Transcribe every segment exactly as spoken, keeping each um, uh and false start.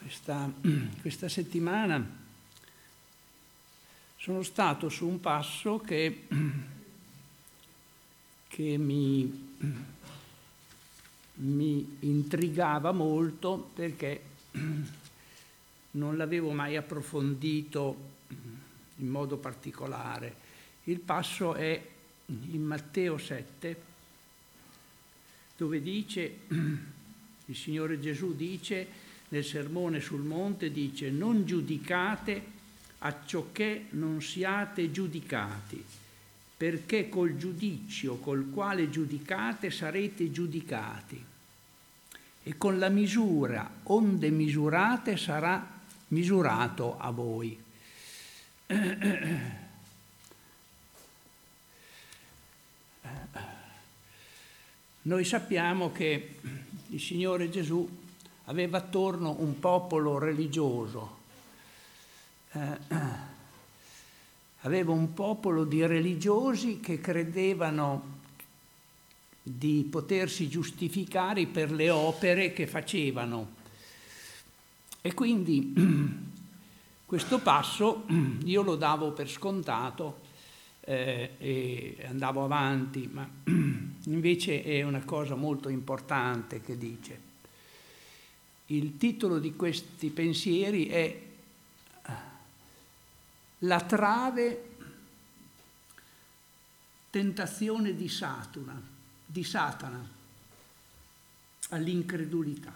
questa, questa settimana sono stato su un passo che, che mi, mi intrigava molto perché non l'avevo mai approfondito in modo particolare. Il passo è in Matteo sette, dove dice, il Signore Gesù dice, nel Sermone sul Monte dice: non giudicate acciocché non siate giudicati, perché col giudizio col quale giudicate sarete giudicati, e con la misura onde misurate sarà misurato a voi. Noi sappiamo che il Signore Gesù aveva attorno un popolo religioso, eh, aveva un popolo di religiosi che credevano di potersi giustificare per le opere che facevano. E quindi questo passo io lo davo per scontato eh, e andavo avanti, ma invece è una cosa molto importante che dice. Il titolo di questi pensieri è La trave tentazione di Satana, di Satana all'incredulità.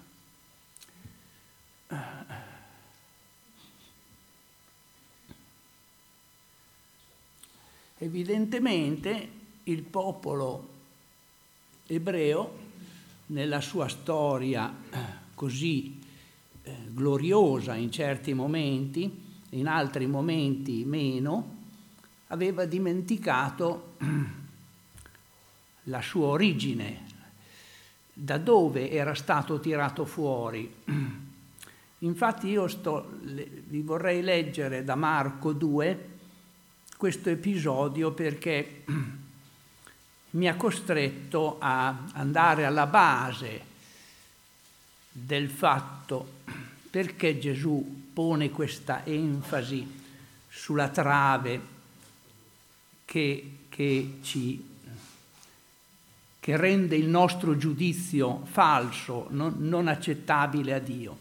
Evidentemente il popolo ebreo, nella sua storia così eh, gloriosa in certi momenti, in altri momenti meno, aveva dimenticato la sua origine, da dove era stato tirato fuori. Infatti io sto, vi vorrei leggere da Marco due questo episodio perché mi ha costretto a andare alla base del fatto perché Gesù pone questa enfasi sulla trave che, che, ci, che rende il nostro giudizio falso, non, non accettabile a Dio.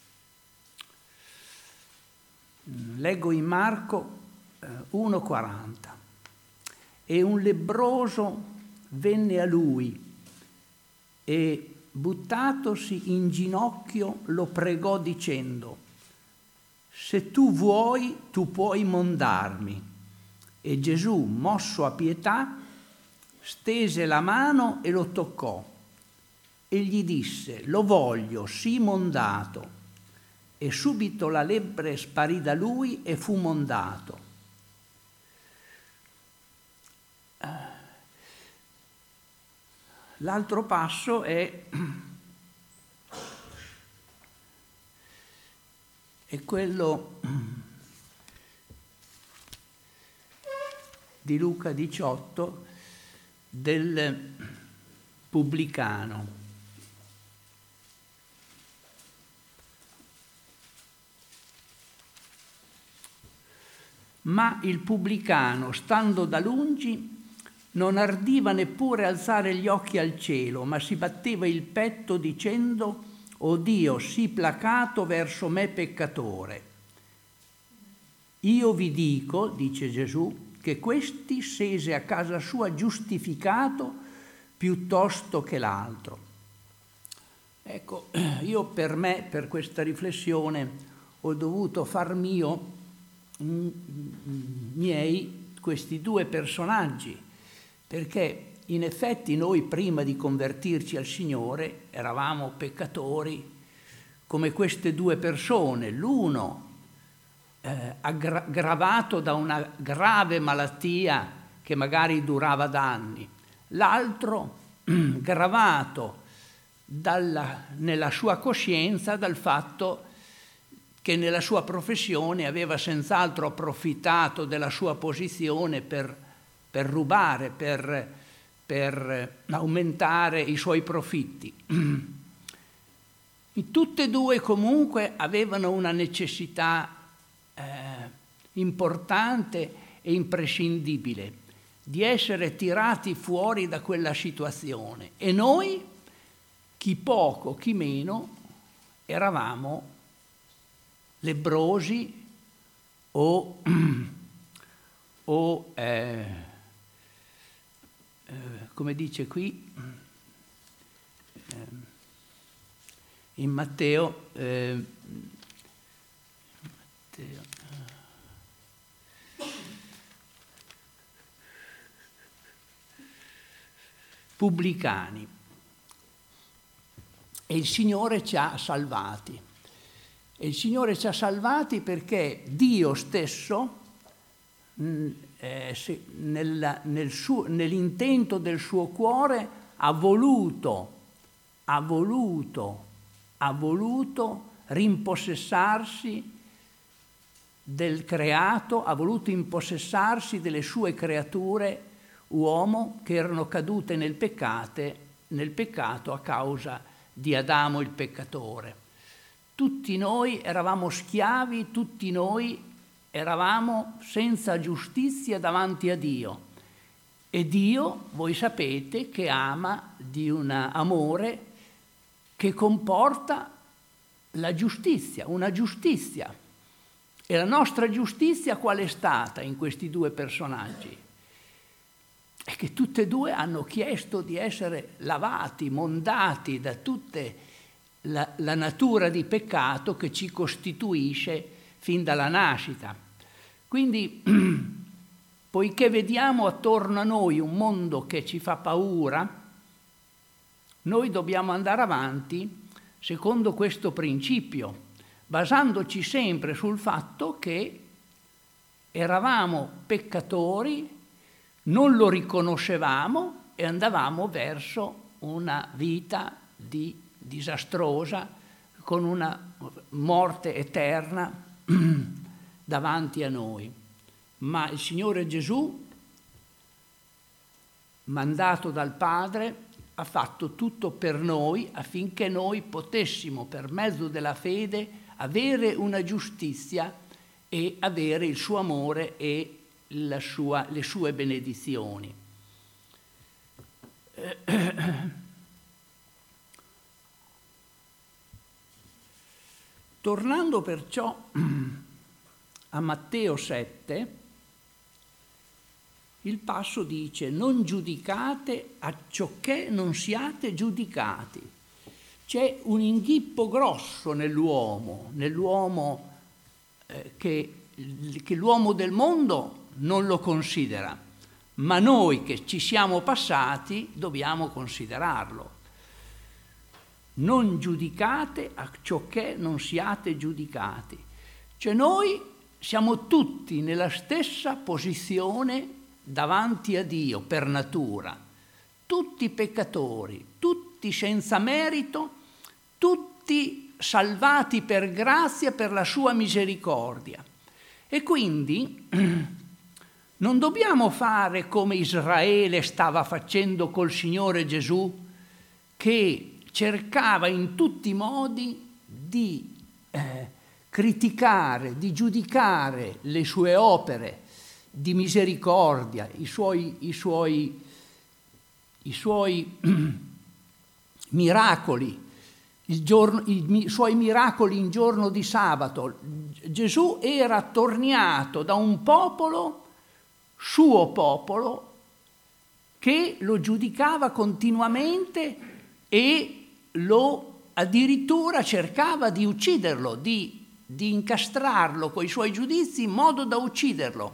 Leggo in Marco uno quaranta. E un lebbroso venne a lui e buttatosi in ginocchio lo pregò dicendo: se tu vuoi, tu puoi mondarmi. E Gesù, mosso a pietà, stese la mano e lo toccò e gli disse: lo voglio, sii mondato. E subito la lepre sparì da lui e fu mondato. L'altro passo è, è quello di Luca diciotto del pubblicano. Ma il pubblicano, stando da lungi, non ardiva neppure alzare gli occhi al cielo, ma si batteva il petto dicendo: «O Dio, sii placato verso me peccatore». Io vi dico, dice Gesù, che questi scese a casa sua giustificato piuttosto che l'altro. Ecco, io per me, per questa riflessione, ho dovuto far mio miei questi due personaggi, perché in effetti noi prima di convertirci al Signore eravamo peccatori come queste due persone, l'uno eh, aggravato da una grave malattia che magari durava da anni, l'altro gravato dalla, nella sua coscienza dal fatto che nella sua professione aveva senz'altro approfittato della sua posizione per per rubare, per, per aumentare i suoi profitti. Tutte e due comunque avevano una necessità eh, importante e imprescindibile di essere tirati fuori da quella situazione, e noi, chi poco, chi meno, eravamo lebbrosi o, o eh, eh, come dice qui eh, in Matteo, eh, Matteo pubblicani, e il Signore ci ha salvati. E il Signore ci ha salvati perché Dio stesso, mh, eh, se, nel, nel suo, nell'intento del suo cuore, ha voluto, ha voluto, ha voluto rimpossessarsi del creato, ha voluto impossessarsi delle sue creature uomo che erano cadute nel, peccate, nel peccato a causa di Adamo il peccatore. Tutti noi eravamo schiavi, tutti noi eravamo senza giustizia davanti a Dio. E Dio, voi sapete, che ama di un amore che comporta la giustizia, una giustizia. E la nostra giustizia qual è stata in questi due personaggi? È che tutte e due hanno chiesto di essere lavati, mondati da tutta la, la natura di peccato che ci costituisce fin dalla nascita. Quindi, poiché vediamo attorno a noi un mondo che ci fa paura, noi dobbiamo andare avanti secondo questo principio, basandoci sempre sul fatto che eravamo peccatori, non lo riconoscevamo e andavamo verso una vita di, disastrosa, con una morte eterna davanti a noi. Ma il Signore Gesù, mandato dal Padre, ha fatto tutto per noi affinché noi potessimo, per mezzo della fede, avere una giustizia e avere il suo amore e la sua, le sue benedizioni. Tornando perciò a Matteo sette, il passo dice: non giudicate acciocché non siate giudicati. C'è un inghippo grosso nell'uomo, nell'uomo eh, che, che l'uomo del mondo non lo considera, ma noi che ci siamo passati dobbiamo considerarlo. Non giudicate acciocché non siate giudicati. Cioè noi siamo tutti nella stessa posizione davanti a Dio per natura, tutti peccatori, tutti senza merito, tutti salvati per grazia, per la sua misericordia. E quindi non dobbiamo fare come Israele stava facendo col Signore Gesù, che cercava in tutti i modi di eh, criticare, di giudicare le sue opere di misericordia, i suoi, i suoi, i suoi miracoli, il giorno, i suoi miracoli in giorno di sabato. Gesù era attorniato da un popolo, suo popolo, che lo giudicava continuamente e lo addirittura cercava di ucciderlo, di, di incastrarlo coi suoi giudizi in modo da ucciderlo.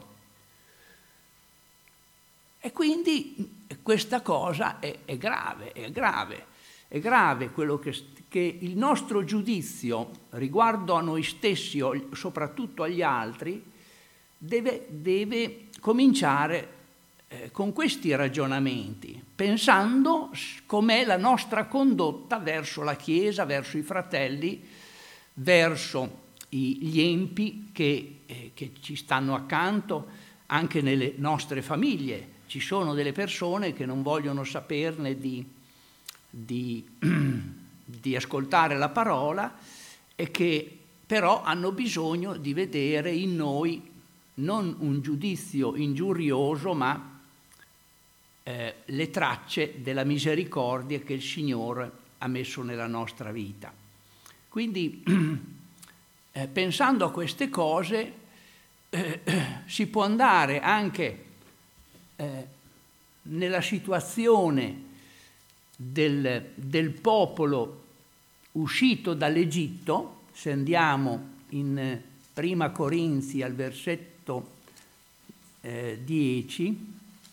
E quindi questa cosa è, è grave, è grave, è grave quello che, che il nostro giudizio riguardo a noi stessi, o soprattutto agli altri, deve, deve cominciare eh, con questi ragionamenti, pensando com'è la nostra condotta verso la Chiesa, verso i fratelli, verso i, gli empi che, eh, che ci stanno accanto, anche nelle nostre famiglie. Ci sono delle persone che non vogliono saperne di, di, di ascoltare la parola e che però hanno bisogno di vedere in noi non un giudizio ingiurioso, ma eh, le tracce della misericordia che il Signore ha messo nella nostra vita. Quindi, eh, pensando a queste cose, eh, si può andare anche eh, nella situazione del, del popolo uscito dall'Egitto. Se andiamo in Prima Corinzi al versetto eh, dieci,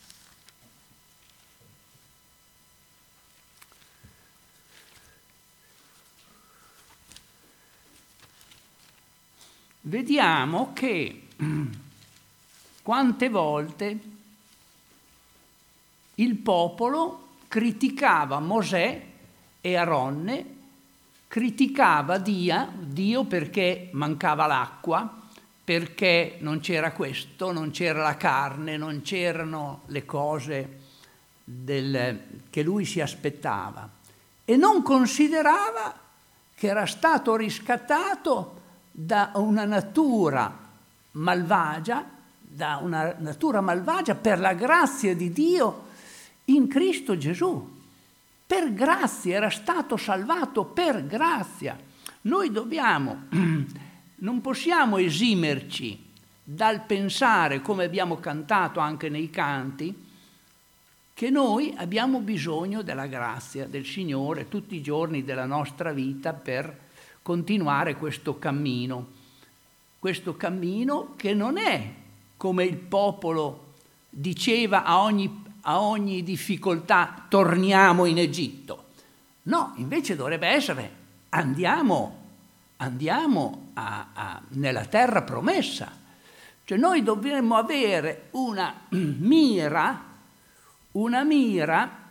vediamo che quante volte il popolo criticava Mosè e Aronne, criticava Dio, Dio perché mancava l'acqua, perché non c'era questo, non c'era la carne, non c'erano le cose del, che lui si aspettava, e non considerava che era stato riscattato da una natura malvagia, da una natura malvagia per la grazia di Dio in Cristo Gesù. Per grazia, era stato salvato per grazia. Noi dobbiamo, non possiamo esimerci dal pensare, come abbiamo cantato anche nei canti, che noi abbiamo bisogno della grazia del Signore tutti i giorni della nostra vita per continuare questo cammino, questo cammino che non è come il popolo diceva a ogni, a ogni difficoltà torniamo in Egitto. No, invece dovrebbe essere andiamo, andiamo a, a, nella terra promessa. Cioè noi dovremmo avere una mira, una mira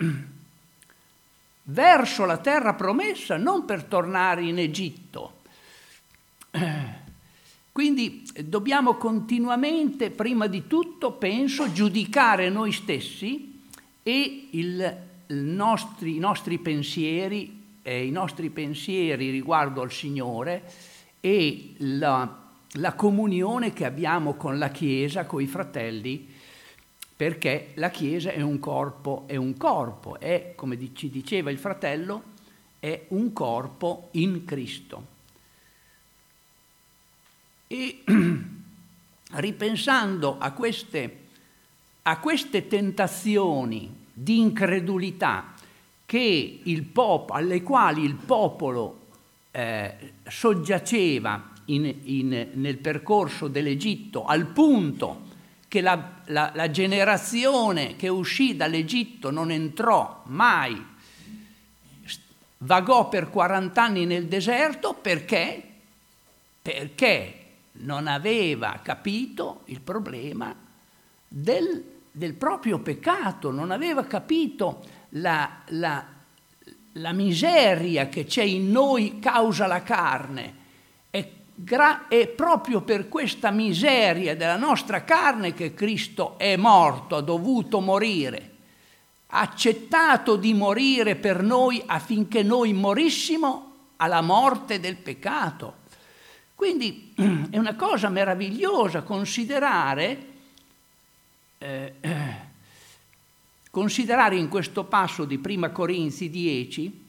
verso la terra promessa, non per tornare in Egitto. Quindi dobbiamo continuamente, prima di tutto, penso, giudicare noi stessi e il, il nostri, i nostri pensieri, eh, i nostri pensieri riguardo al Signore e la, la comunione che abbiamo con la Chiesa, con i fratelli, perché la Chiesa è un corpo, è un corpo, è, come ci diceva il fratello, è un corpo in Cristo. E ripensando a queste, a queste tentazioni di incredulità che il pop- alle quali il popolo eh, soggiaceva in, in, nel percorso dell'Egitto, al punto che la, la, la generazione che uscì dall'Egitto non entrò mai, vagò per quaranta anni nel deserto, perché? Perché non aveva capito il problema del, del proprio peccato, non aveva capito la, la, la miseria che c'è in noi causa la carne. È, gra- è proprio per questa miseria della nostra carne che Cristo è morto, ha dovuto morire, ha accettato di morire per noi affinché noi morissimo alla morte del peccato. Quindi è una cosa meravigliosa considerare, eh, considerare in questo passo di Prima Corinzi dieci,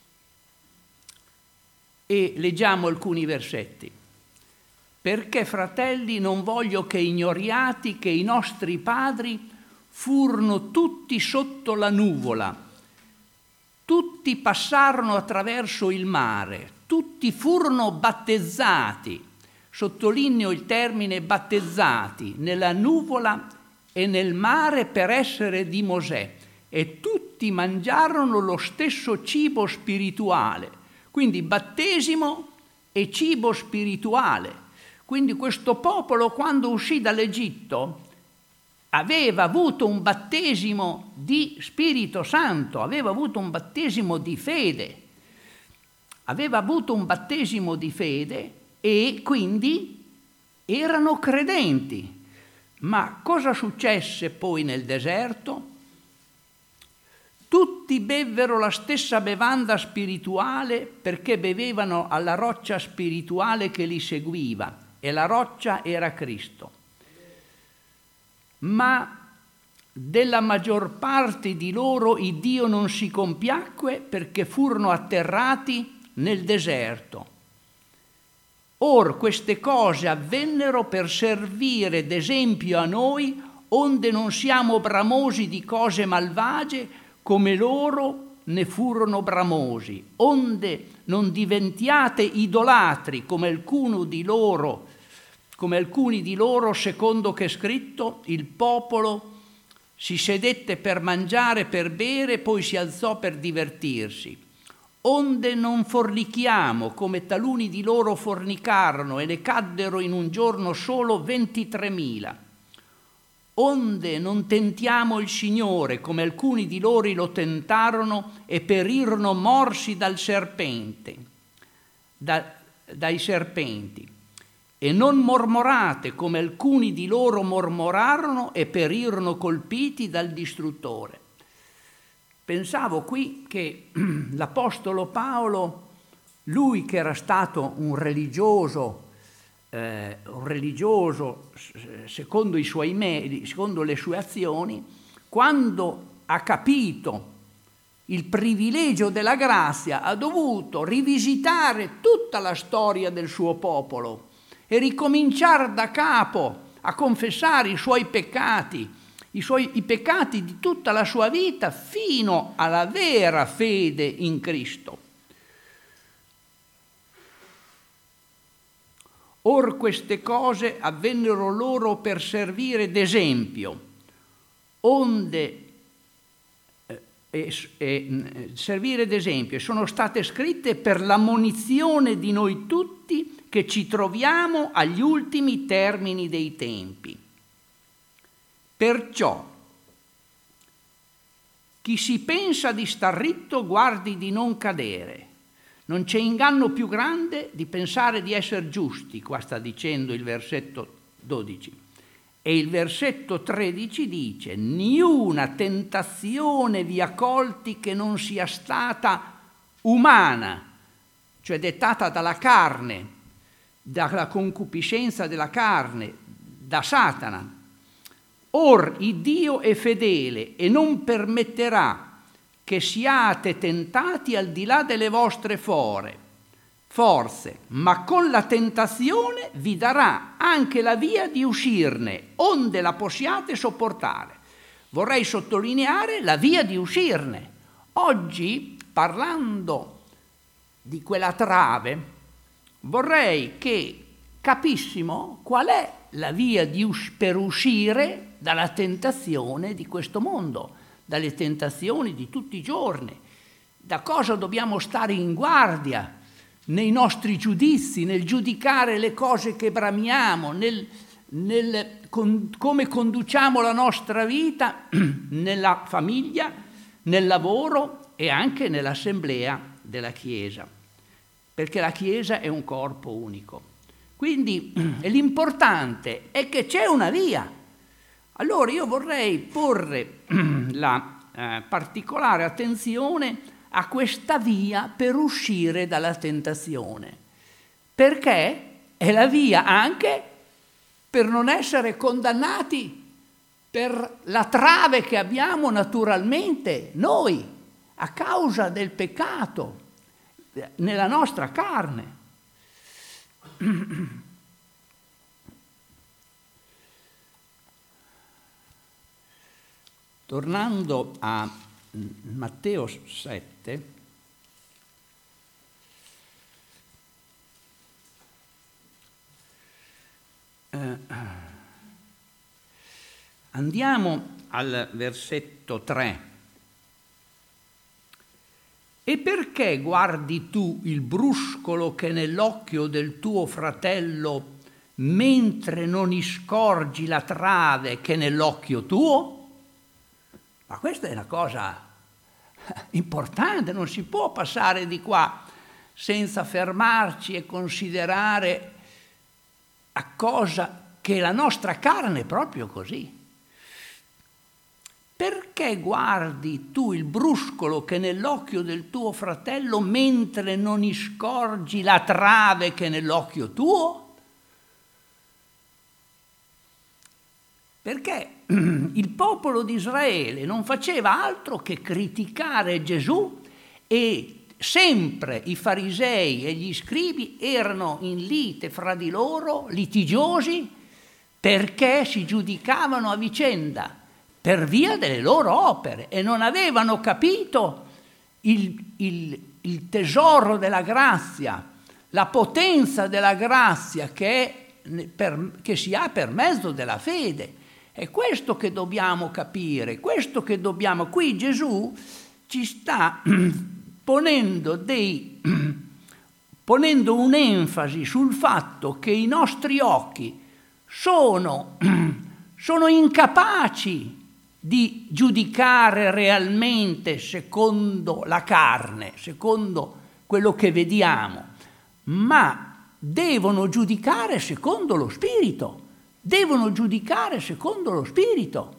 e leggiamo alcuni versetti. Perché, fratelli, non voglio che ignoriate che i nostri padri furono tutti sotto la nuvola, tutti passarono attraverso il mare, tutti furono battezzati, sottolineo il termine battezzati, nella nuvola e nel mare per essere di Mosè, e tutti mangiarono lo stesso cibo spirituale, quindi battesimo e cibo spirituale. Quindi questo popolo, quando uscì dall'Egitto, aveva avuto un battesimo di Spirito Santo, aveva avuto un battesimo di fede, aveva avuto un battesimo di fede e quindi erano credenti. Ma cosa successe poi nel deserto? Tutti bevvero la stessa bevanda spirituale perché bevevano alla roccia spirituale che li seguiva, e la roccia era Cristo. Ma della maggior parte di loro il Dio non si compiacque perché furono atterrati nel deserto. Or queste cose avvennero per servire d'esempio a noi, onde non siamo bramosi di cose malvagie come loro ne furono bramosi, onde non diventiate idolatri come alcuno di loro, come alcuni di loro, secondo che è scritto, il popolo si sedette per mangiare e per bere, poi si alzò per divertirsi. Onde non fornichiamo come taluni di loro fornicarono e ne caddero in un giorno solo ventitremila. Onde non tentiamo il Signore come alcuni di loro lo tentarono e perirono morsi dal serpente, da, dai serpenti. E non mormorate come alcuni di loro mormorarono e perirono colpiti dal distruttore. Pensavo qui che l'Apostolo Paolo, lui che era stato un religioso, eh, un religioso secondo i suoi meriti, secondo le sue azioni, quando ha capito il privilegio della grazia, ha dovuto rivisitare tutta la storia del suo popolo e ricominciare da capo a confessare i suoi peccati, i, suoi, i peccati di tutta la sua vita fino alla vera fede in Cristo. Or queste cose avvennero loro per servire d'esempio, onde eh, eh, eh, servire d'esempio, sono state scritte per l'ammonizione di noi tutti che ci troviamo agli ultimi termini dei tempi. Perciò chi si pensa di star ritto guardi di non cadere. Non c'è inganno più grande di pensare di essere giusti, qua sta dicendo il versetto dodici. E il versetto tredici dice: niuna tentazione vi ha colti che non sia stata umana, cioè dettata dalla carne, dalla concupiscenza della carne, da Satana. Or il Dio è fedele e non permetterà che siate tentati al di là delle vostre fore, forze, ma con la tentazione vi darà anche la via di uscirne, onde la possiate sopportare. Vorrei sottolineare la via di uscirne. Oggi, parlando di quella trave, vorrei che capissimo qual è la via di us- per uscire dalla tentazione di questo mondo, dalle tentazioni di tutti i giorni, da cosa dobbiamo stare in guardia nei nostri giudizi, nel giudicare le cose che bramiamo, nel, nel con, come conduciamo la nostra vita nella famiglia, nel lavoro e anche nell'assemblea della Chiesa, perché la Chiesa è un corpo unico. Quindi l'importante è che c'è una via. Allora io vorrei porre la eh, particolare attenzione a questa via per uscire dalla tentazione, perché è la via anche per non essere condannati per la trave che abbiamo naturalmente noi a causa del peccato nella nostra carne. Tornando a Matteo sette, eh, andiamo al versetto tre. E perché guardi tu il bruscolo che è nell'occhio del tuo fratello mentre non iscorgi la trave che è nell'occhio tuo? Ma questa è una cosa importante, non si può passare di qua senza fermarci e considerare a cosa che la nostra carne è proprio così. Perché perché guardi tu il bruscolo che è nell'occhio del tuo fratello mentre non scorgi la trave che è nell'occhio tuo? Perché il popolo di Israele non faceva altro che criticare Gesù e sempre i farisei e gli scribi erano in lite fra di loro, litigiosi, perché si giudicavano a vicenda per via delle loro opere e non avevano capito il, il, il tesoro della grazia, la potenza della grazia che, è per, che si ha per mezzo della fede. È questo che dobbiamo capire, questo che dobbiamo. Qui Gesù ci sta ponendo, dei, ponendo un'enfasi sul fatto che i nostri occhi sono, sono incapaci di giudicare realmente secondo la carne, secondo quello che vediamo, ma devono giudicare secondo lo Spirito. Devono giudicare secondo lo Spirito.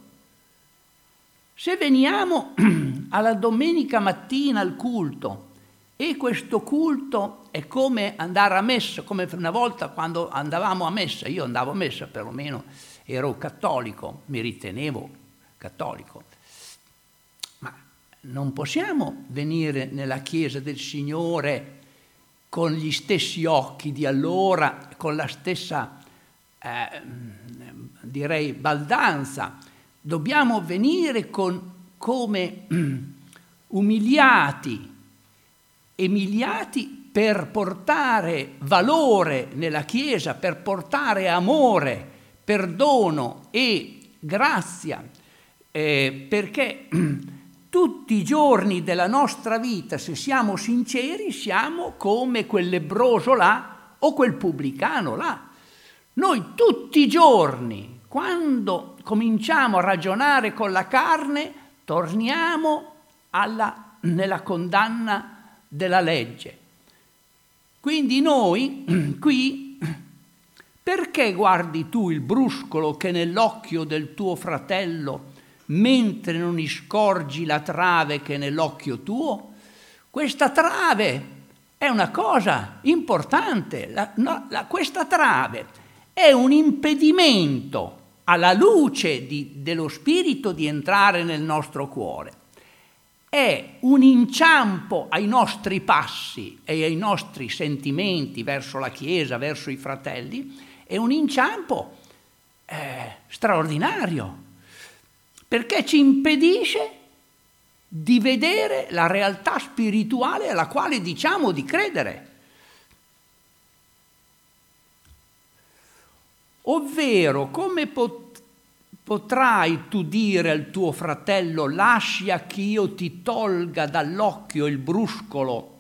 Se veniamo alla domenica mattina al culto e questo culto è come andare a messa, come una volta quando andavamo a messa, io andavo a messa perlomeno, ero cattolico, mi ritenevo cattolico, ma non possiamo venire nella chiesa del Signore con gli stessi occhi di allora, con la stessa Eh, direi baldanza. Dobbiamo venire con, come umiliati, umiliati per portare valore nella Chiesa, per portare amore, perdono e grazia, eh, perché tutti i giorni della nostra vita, se siamo sinceri, siamo come quel lebbroso là o quel pubblicano là. Noi tutti i giorni, quando cominciamo a ragionare con la carne, torniamo alla, nella condanna della legge. Quindi noi qui, perché guardi tu il bruscolo che è nell'occhio del tuo fratello mentre non scorgi la trave che è nell'occhio tuo? Questa trave è una cosa importante, la, no, la, questa trave è un impedimento alla luce di, dello Spirito di entrare nel nostro cuore. È un inciampo ai nostri passi e ai nostri sentimenti verso la Chiesa, verso i fratelli, è un inciampo eh, straordinario, perché ci impedisce di vedere la realtà spirituale alla quale diciamo di credere. Ovvero, come pot- potrai tu dire al tuo fratello lascia che io ti tolga dall'occhio il bruscolo,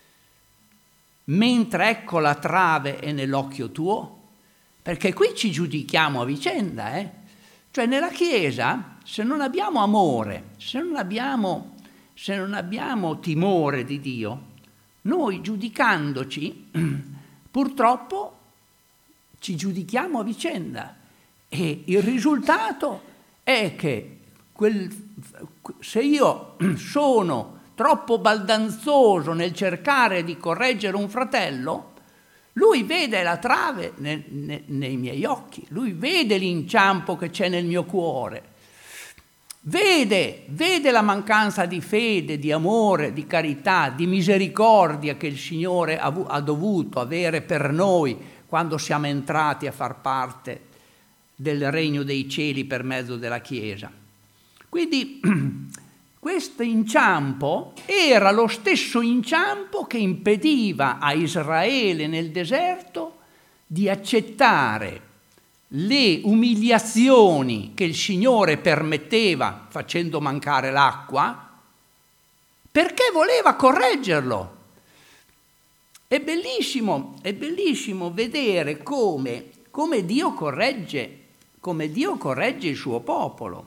mentre ecco la trave è nell'occhio tuo? Perché qui ci giudichiamo a vicenda, eh? Cioè nella Chiesa, se non abbiamo amore, se non abbiamo, se non abbiamo timore di Dio, noi giudicandoci, purtroppo, ci giudichiamo a vicenda e il risultato è che quel, se io sono troppo baldanzoso nel cercare di correggere un fratello, lui vede la trave ne, ne, nei miei occhi, lui vede l'inciampo che c'è nel mio cuore, vede, vede la mancanza di fede, di amore, di carità, di misericordia che il Signore ha, ha dovuto avere per noi quando siamo entrati a far parte del regno dei cieli per mezzo della Chiesa. Quindi questo inciampo era lo stesso inciampo che impediva a Israele nel deserto di accettare le umiliazioni che il Signore permetteva facendo mancare l'acqua, perché voleva correggerlo. È bellissimo, è bellissimo vedere come, come Dio corregge, come Dio corregge il suo popolo.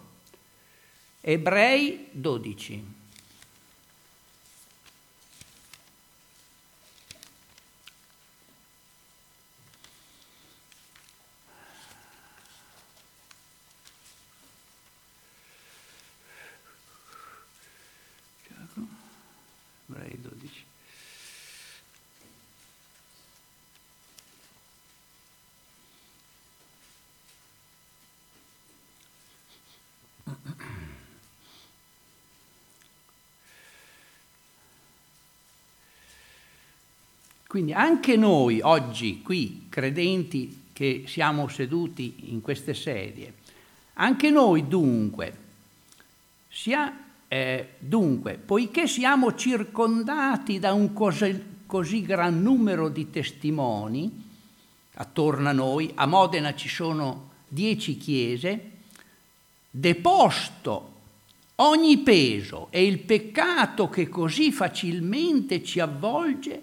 Ebrei dodici. sei, dodici. Quindi anche noi oggi qui, credenti che siamo seduti in queste sedie, anche noi dunque, sia, eh, dunque poiché siamo circondati da un così, così gran numero di testimoni attorno a noi, a Modena ci sono dieci chiese, deposto ogni peso e il peccato che così facilmente ci avvolge,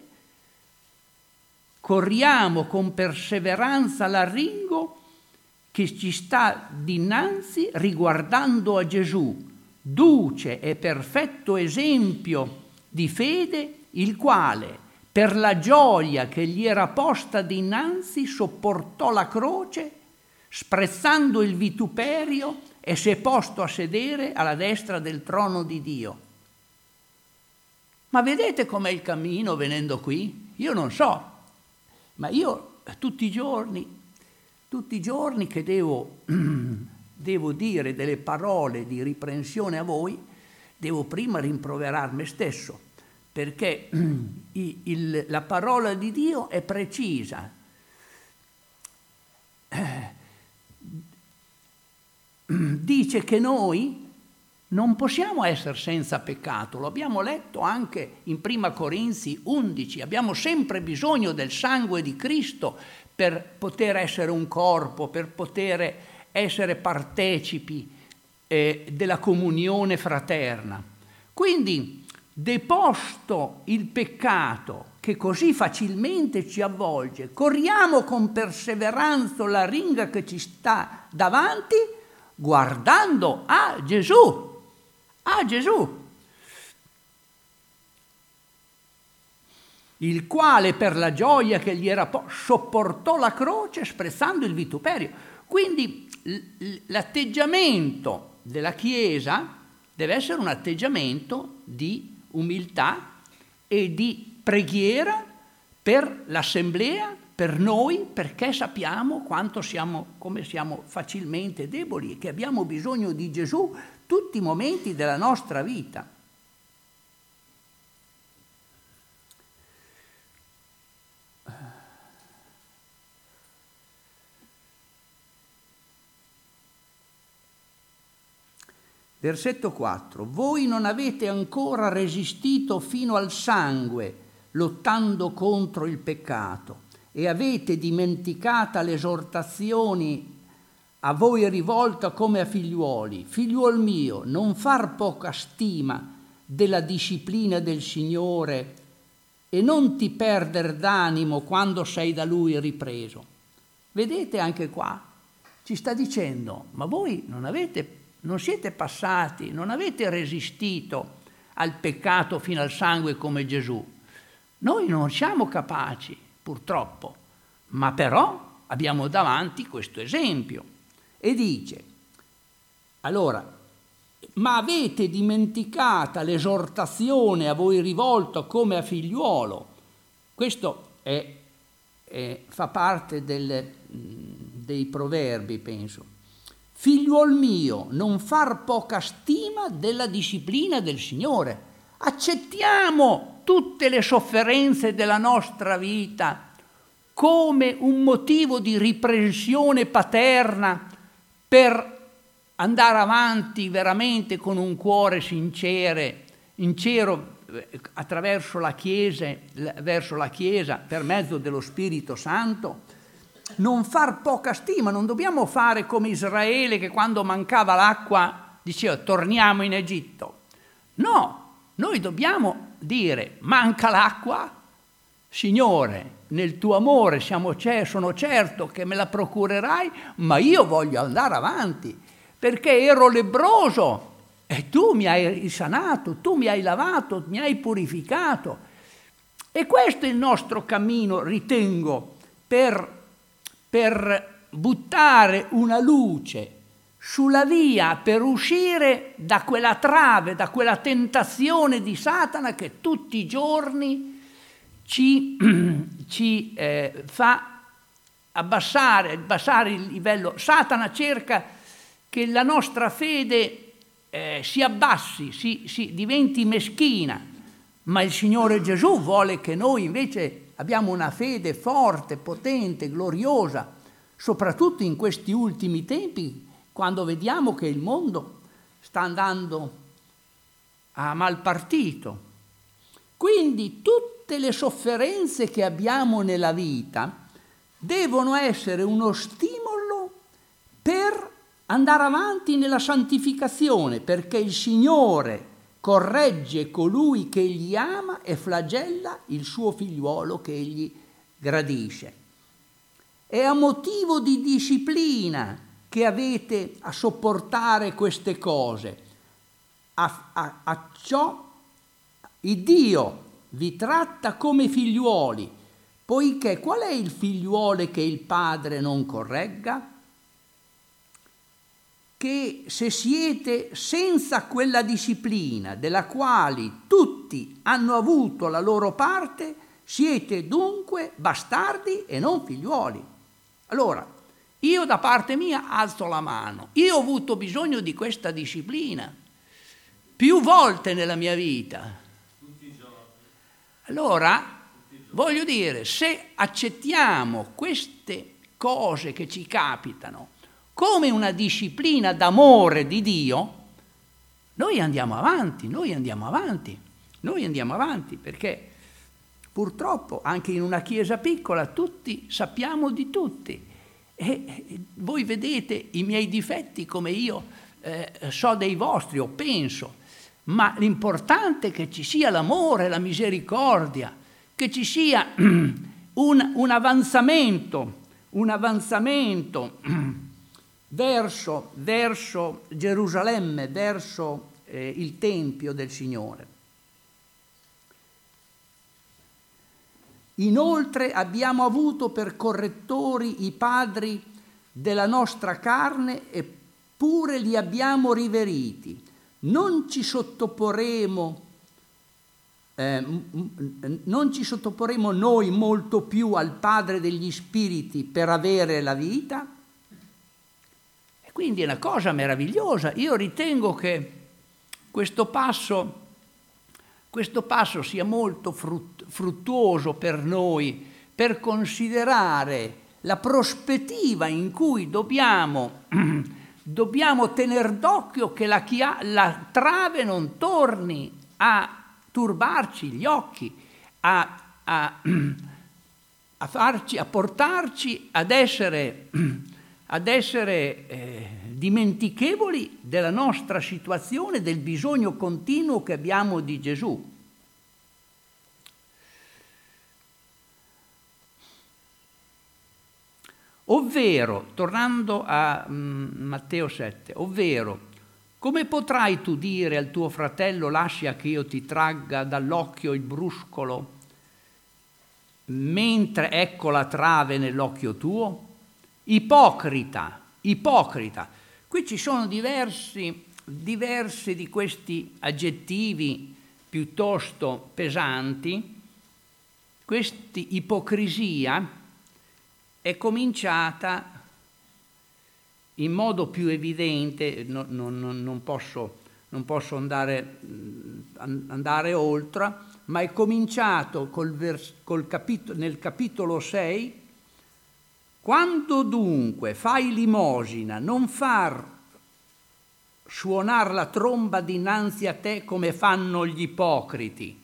corriamo con perseveranza l'arringo che ci sta dinanzi, riguardando a Gesù, duce e perfetto esempio di fede, il quale, per la gioia che gli era posta dinanzi, sopportò la croce, sprezzando il vituperio, e si è posto a sedere alla destra del trono di Dio. Ma vedete com'è il cammino venendo qui? Io non so. Ma io tutti i giorni, tutti i giorni che devo, devo dire delle parole di riprensione a voi, devo prima rimproverar me stesso, perché il, il, la parola di Dio è precisa. Dice che noi non possiamo essere senza peccato, lo abbiamo letto anche in Prima Corinzi undici, abbiamo sempre bisogno del sangue di Cristo per poter essere un corpo, per poter essere partecipi eh, della comunione fraterna. Quindi, deposto il peccato che così facilmente ci avvolge, corriamo con perseveranza la ringa che ci sta davanti, guardando a Gesù. A Gesù, il quale per la gioia che gli era po- sopportò la croce, sprezzando il vituperio. Quindi l- l'atteggiamento della Chiesa deve essere un atteggiamento di umiltà e di preghiera per l'assemblea, per noi, perché sappiamo quanto siamo, come siamo facilmente deboli e che abbiamo bisogno di Gesù tutti i momenti della nostra vita. Versetto quattro. Voi non avete ancora resistito fino al sangue, lottando contro il peccato, e avete dimenticata le esortazioni a voi rivolta come a figliuoli. Figliuol mio, non far poca stima della disciplina del Signore e non ti perder d'animo quando sei da Lui ripreso. Vedete anche qua, ci sta dicendo, ma voi non avete, non siete passati, non avete resistito al peccato fino al sangue come Gesù. Noi non siamo capaci, purtroppo, ma però abbiamo davanti questo esempio. E dice, allora, ma avete dimenticata l'esortazione a voi rivolta come a figliuolo? Questo è, è, fa parte del, dei proverbi, penso. Figliuol mio, non far poca stima della disciplina del Signore. Accettiamo tutte le sofferenze della nostra vita come un motivo di riprensione paterna, per andare avanti veramente con un cuore sincero, sincero attraverso la Chiesa, verso la Chiesa per mezzo dello Spirito Santo. Non far poca stima, non dobbiamo fare come Israele che quando mancava l'acqua diceva torniamo in Egitto. No, noi dobbiamo dire manca l'acqua, Signore, nel tuo amore siamo, sono certo che me la procurerai, ma io voglio andare avanti, perché ero lebbroso e tu mi hai sanato, tu mi hai lavato, mi hai purificato. E questo è il nostro cammino, ritengo, per, per buttare una luce sulla via per uscire da quella trave, da quella tentazione di Satana che tutti i giorni ci, ci eh, fa abbassare, abbassare il livello. Satana cerca che la nostra fede eh, si abbassi, si, si diventi meschina, ma il Signore Gesù vuole che noi invece abbiamo una fede forte, potente, gloriosa, soprattutto in questi ultimi tempi, quando vediamo che il mondo sta andando a mal partito. Quindi tutte le sofferenze che abbiamo nella vita devono essere uno stimolo per andare avanti nella santificazione, perché il Signore corregge colui che egli ama e flagella il suo figliuolo che egli gradisce. È a motivo di disciplina che avete a sopportare queste cose. A, a, a ciò il Dio vi tratta come figliuoli, poiché qual è il figliuolo che il padre non corregga? Che se siete senza quella disciplina della quale tutti hanno avuto la loro parte, siete dunque bastardi e non figliuoli. Allora, io da parte mia alzo la mano. Io ho avuto bisogno di questa disciplina più volte nella mia vita. Allora, voglio dire, se accettiamo queste cose che ci capitano come una disciplina d'amore di Dio, noi andiamo avanti, noi andiamo avanti, noi andiamo avanti, perché purtroppo anche in una chiesa piccola tutti sappiamo di tutti. E voi vedete i miei difetti come io eh, so dei vostri o penso, ma l'importante è che ci sia l'amore, la misericordia, che ci sia un, un avanzamento, un avanzamento verso, verso Gerusalemme, verso eh, il Tempio del Signore. Inoltre abbiamo avuto per correttori i padri della nostra carne, eppure li abbiamo riveriti. Non ci sottoporremo, eh, non ci sottoporremo noi molto più al Padre degli Spiriti per avere la vita? E quindi è una cosa meravigliosa. Io ritengo che questo passo Questo passo sia molto fruttuoso per noi, per considerare la prospettiva in cui dobbiamo, dobbiamo tener d'occhio che la, chia- la trave non torni a turbarci gli occhi, a, a, a, farci, a portarci ad essere, ad essere eh, dimentichevoli della nostra situazione, del bisogno continuo che abbiamo di Gesù. Ovvero, tornando a mm, Matteo sette, ovvero, come potrai tu dire al tuo fratello lascia che io ti tragga dall'occhio il bruscolo, mentre ecco la trave nell'occhio tuo? Ipocrita, ipocrita. Qui ci sono diversi, diversi di questi aggettivi piuttosto pesanti. Questa ipocrisia è cominciata in modo più evidente, no, no, no, non posso, non posso andare, andare oltre, ma è cominciato col vers, col capitolo, nel capitolo sei. Quando dunque fai limosina, non far suonar la tromba dinanzi a te come fanno gli ipocriti.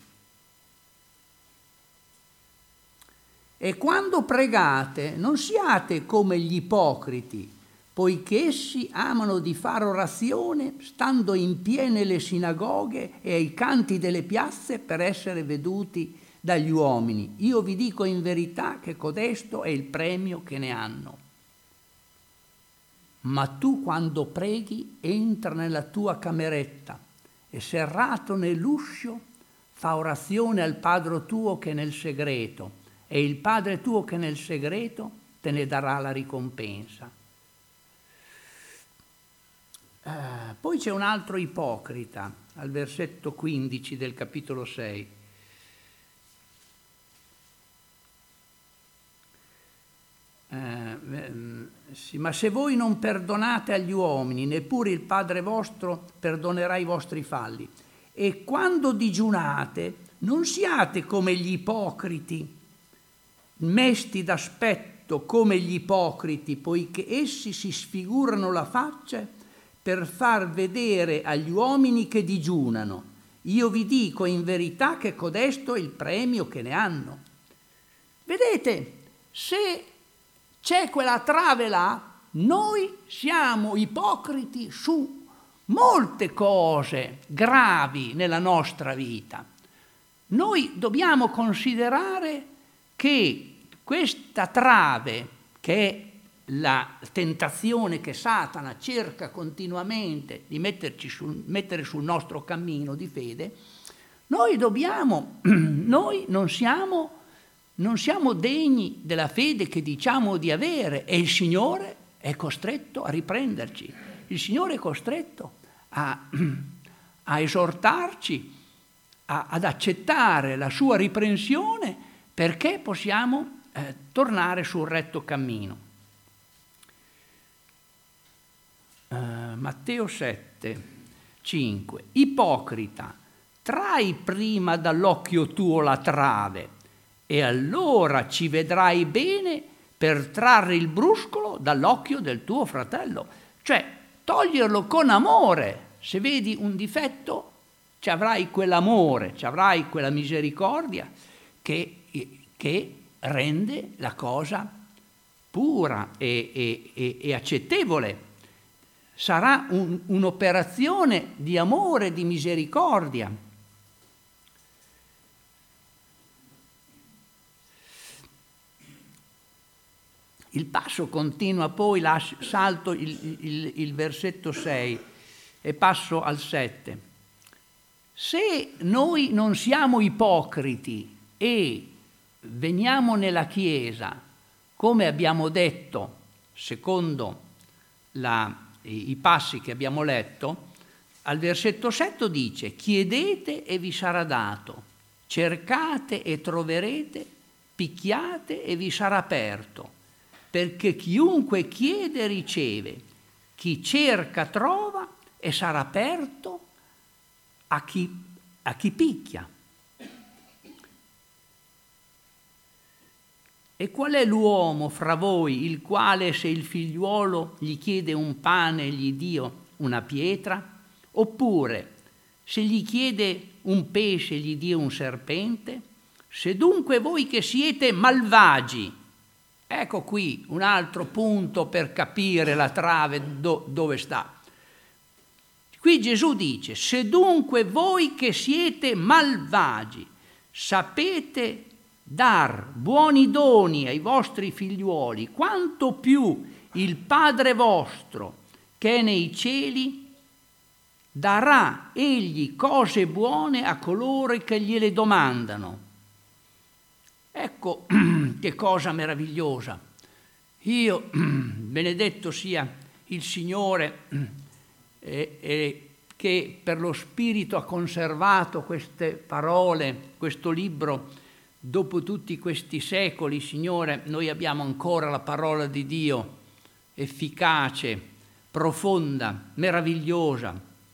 E quando pregate, non siate come gli ipocriti, poiché essi amano di fare orazione stando in piene le sinagoghe e ai canti delle piazze per essere veduti dagli uomini. Io vi dico in verità che codesto è il premio che ne hanno. Ma tu quando preghi entra nella tua cameretta e serrato nell'uscio fa orazione al Padre tuo che è nel segreto, e il Padre tuo che è nel segreto te ne darà la ricompensa. Uh, poi c'è un altro ipocrita, al versetto quindici del capitolo sei. Uh, sì, ma se voi non perdonate agli uomini, neppure il Padre vostro perdonerà i vostri falli. E quando digiunate, non siate come gli ipocriti, mesti d'aspetto come gli ipocriti, poiché essi si sfigurano la faccia per far vedere agli uomini che digiunano. Io vi dico in verità che codesto è il premio che ne hanno. Vedete, se c'è quella trave là, noi siamo ipocriti su molte cose gravi nella nostra vita. Noi dobbiamo considerare che questa trave, che è la tentazione che Satana cerca continuamente di metterci sul, mettere sul nostro cammino di fede, noi dobbiamo, noi non siamo, non siamo degni della fede che diciamo di avere, e il Signore è costretto a riprenderci, il Signore è costretto a, a esortarci a, ad accettare la sua riprensione perché possiamo eh, tornare sul retto cammino. Uh, Matteo sette, cinque. Ipocrita, trai prima dall'occhio tuo la trave e allora ci vedrai bene per trarre il bruscolo dall'occhio del tuo fratello. Cioè, toglierlo con amore. Se vedi un difetto, ci avrai quell'amore, ci avrai quella misericordia che, che rende la cosa pura e, e, e, e accettevole. Sarà un, un'operazione di amore, di misericordia. Il passo continua poi, lascio, salto il, il, il versetto sei e passo al sette. Se noi non siamo ipocriti e veniamo nella Chiesa, come abbiamo detto, secondo la i passi che abbiamo letto, al versetto sette dice: chiedete e vi sarà dato, cercate e troverete, picchiate e vi sarà aperto, perché chiunque chiede riceve, chi cerca trova e sarà aperto a chi, a chi picchia. E qual è l'uomo fra voi il quale, se il figliuolo gli chiede un pane, gli dia una pietra? Oppure, se gli chiede un pesce, gli dia un serpente? Se dunque voi che siete malvagi, ecco qui un altro punto per capire la trave do, dove sta. Qui Gesù dice: se dunque voi che siete malvagi sapete dar buoni doni ai vostri figliuoli, quanto più il Padre vostro che è nei cieli darà egli cose buone a coloro che gliele domandano. Ecco che cosa meravigliosa. Io, benedetto sia il Signore, eh, eh, che per lo Spirito ha conservato queste parole, questo libro. Dopo tutti questi secoli, Signore, noi abbiamo ancora la parola di Dio, efficace, profonda, meravigliosa.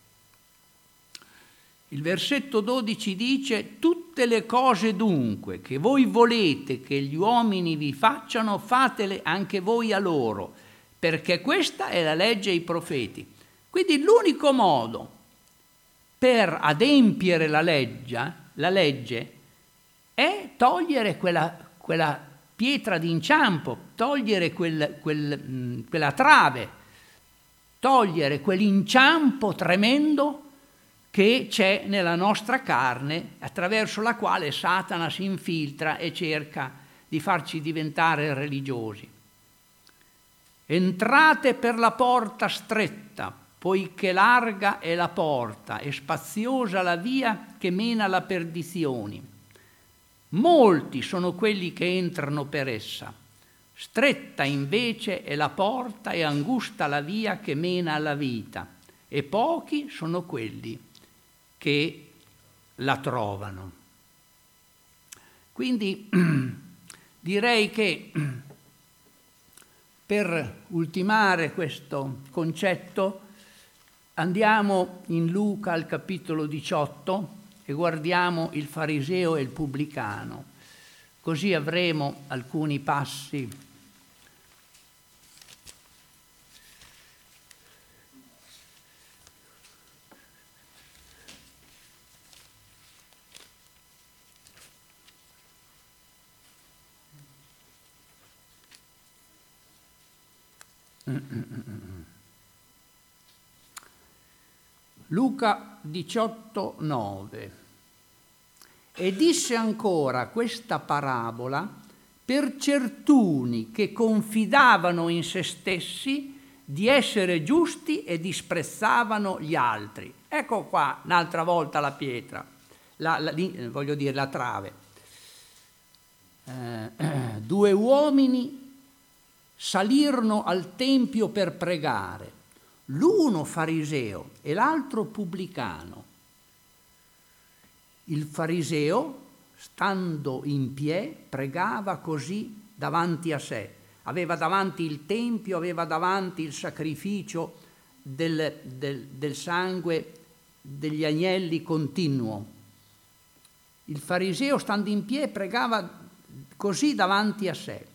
Il versetto dodici dice: tutte le cose dunque che voi volete che gli uomini vi facciano, fatele anche voi a loro, perché questa è la legge e i profeti. Quindi l'unico modo per adempiere la legge, la legge è togliere quella, quella pietra d'inciampo, togliere quel, quel, quella trave, togliere quell'inciampo tremendo che c'è nella nostra carne, attraverso la quale Satana si infiltra e cerca di farci diventare religiosi. Entrate per la porta stretta, poiché larga è la porta e spaziosa la via che mena alla perdizione. Molti sono quelli che entrano per essa. Stretta invece è la porta e angusta la via che mena alla vita, e pochi sono quelli che la trovano. Quindi direi che per ultimare questo concetto andiamo in Luca al capitolo diciotto e guardiamo il fariseo e il pubblicano, così avremo alcuni passi. Luca diciotto, nove. E disse ancora questa parabola per certuni che confidavano in se stessi di essere giusti e disprezzavano gli altri. Ecco qua un'altra volta la pietra, la, la, voglio dire la trave. Eh, due uomini salirono al tempio per pregare, l'uno fariseo e l'altro pubblicano. Il fariseo, stando in piedi, pregava così davanti a sé. Aveva davanti il tempio, aveva davanti il sacrificio del, del, del sangue degli agnelli continuo. Il fariseo, stando in piedi, pregava così davanti a sé.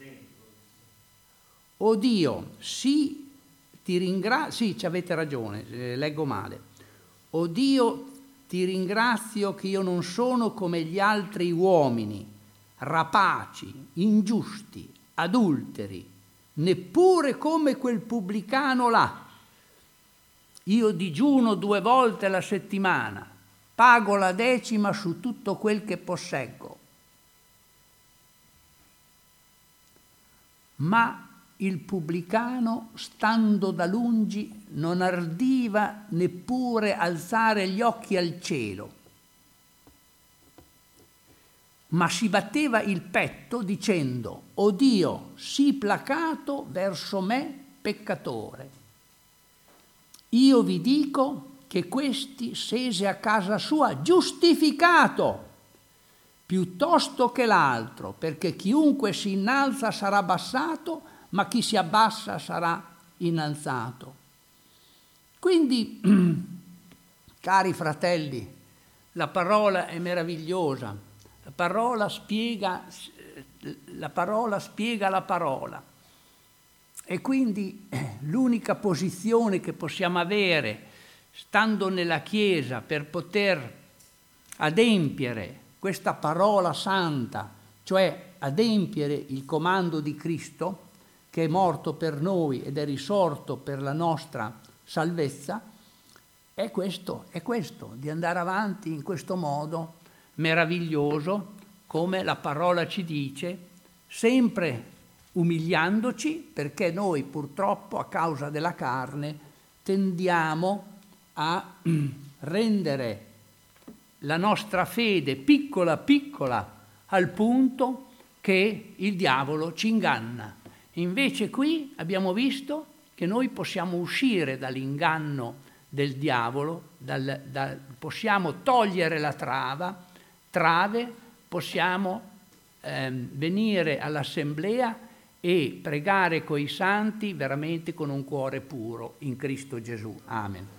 O Dio, sì, ti ringrazio, sì, ci avete ragione, eh, leggo male. O Dio, ti ringrazio che io non sono come gli altri uomini, rapaci, ingiusti, adulteri, neppure come quel pubblicano là. Io digiuno due volte alla settimana, pago la decima su tutto quel che posseggo. Ma il pubblicano, stando da lungi, non ardiva neppure alzare gli occhi al cielo, ma si batteva il petto dicendo: «O Dio, sii placato verso me, peccatore». Io vi dico che questi scese a casa sua giustificato piuttosto che l'altro, perché chiunque si innalza sarà abbassato, ma chi si abbassa sarà innalzato. Quindi, cari fratelli, la parola è meravigliosa, la parola spiega, la parola spiega la parola. E quindi l'unica posizione che possiamo avere, stando nella Chiesa, per poter adempiere questa parola santa, cioè adempiere il comando di Cristo, che è morto per noi ed è risorto per la nostra salvezza, è questo, è questo, di andare avanti in questo modo meraviglioso, come la parola ci dice, sempre umiliandoci, perché noi purtroppo a causa della carne tendiamo a rendere la nostra fede piccola piccola al punto che il diavolo ci inganna. Invece qui abbiamo visto che noi possiamo uscire dall'inganno del diavolo, dal, dal, possiamo togliere la trava, trave, possiamo eh, venire all'assemblea e pregare coi santi veramente con un cuore puro in Cristo Gesù. Amen.